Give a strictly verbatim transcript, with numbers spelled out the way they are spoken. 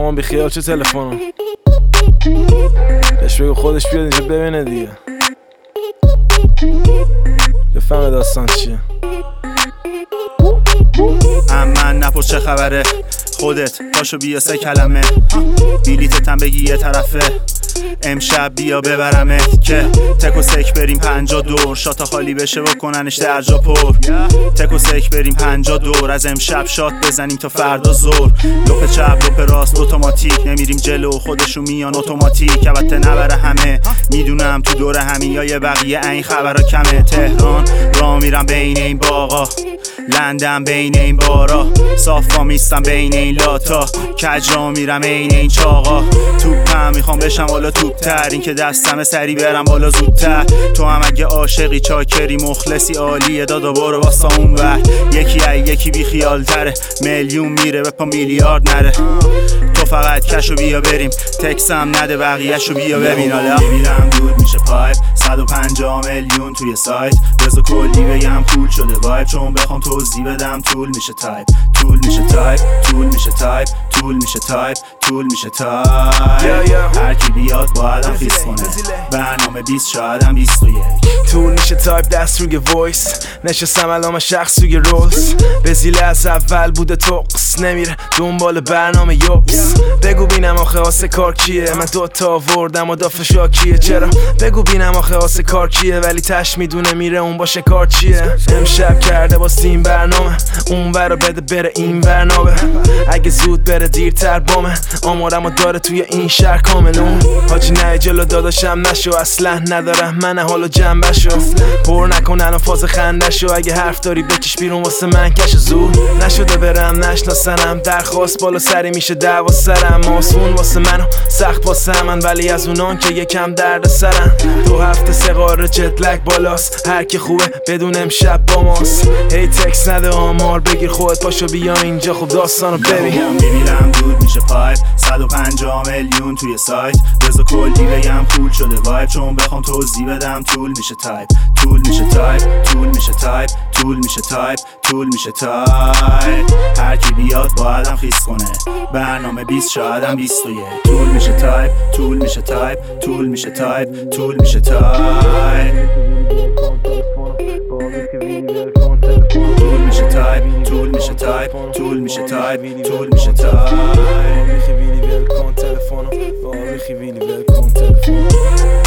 مامان بیخیال چه تلفنم بهش بگو خودش بیاد اینجا ببینه دیگه بفهمه داستان چیه. من نپرس چه خبره خودت پاشو بیا سه کلمه بیلیتتم بگی یه طرفه امشب بیا ببرمت که تک و سک بریم پنجا دور شاتا خالی بشه و کننش درجا پر تک و سک بریم پنجا دور از امشب شات بزنیم تا فردا زور لپ چپ لپ راست اتوماتیک نمیریم جلو خودشون میان اتوماتیک البته نبره همه میدونم تو دور همین یا یه بقیه این خبرها کمه تهران را میرم بین این باغا لندن بین این بارا صافا میستم بین این لاتا کج را میرم این این چاقا توپم میخوام بشم بالا توپتر این که دستم سری برم بالا زودتر تو هم اگه عاشقی چاکری مخلصی عالیه دادا برو واسا اون ور یکی ای یکی بی خیال تره میلیون میره به پا میلیارد نره تو فقط کشو بیا بریم تکسم نده بقیهشو بیا ببین حالا میرم دود میشه پایپ صد و پنجاه میلیون توی سایت بذار کلی بگم کول شده وایب چون بخوام توضیح بدم طول میشه تایپ طول میشه تایپ طول میشه تایپ طول میشه تایپ طول میشه تایپ هر کی بیاد باید هم خیس کنه برنامه بیست شاید هم بیست و یک طول میشه تایپ دست روی وایس نشستم علامه شخص روی رولز بزیله از اول بوده توقس نمیره دنبال برنامه یوبس بگو بینم آخه آسه کار کیه من دوتا آوردم و دافه شاکیه چرا بگو بینم آخه آسه کار کیه ولی تش میدونه میره اون باشه کار چیه امشب کرده با این برنامه اون ورا بده بره این برنامه اگه زود بره دیرتر بامه آمارمو داره توی این شهر کاملون حاجی نه جلو داداشم نشو اصلا ندارم من حالو جنبشو پر نکن الان فاز خندشو اگه حرف داری بکش بیرون واسه من کش زود نشده برم نشناسنم درخواست بالا سری میشه دعوا سرم آسون واسه منو سخت واسه من ولی از اونان که یکم درد سرم دو هفته سه قاره جت لگ بالاست هر کی خوبه بدون امشب با ماست هی تکس نده آمار بگیر خودت پاشو بیا اینجا خوب داستانو ببین میبینم دود میشه پایپ صد و پنجاه میلیون توی سایت بذار کلی بگم کول شده وایب چون بخوام توضیح بدم طول میشه تایپ طول میشه تایپ طول میشه تایپ طول میشه تایپ طول میشه تایپ هر کی بیاد باید هم خیس کنه برنامه بیست شاید هم بیست و یک طول میشه تایپ طول میشه تایپ طول میشه تایپ طول میشه تایپ طول میشه تایپ طول میشه تایپ طول میشه تایپ طول میشه تایپ تلفن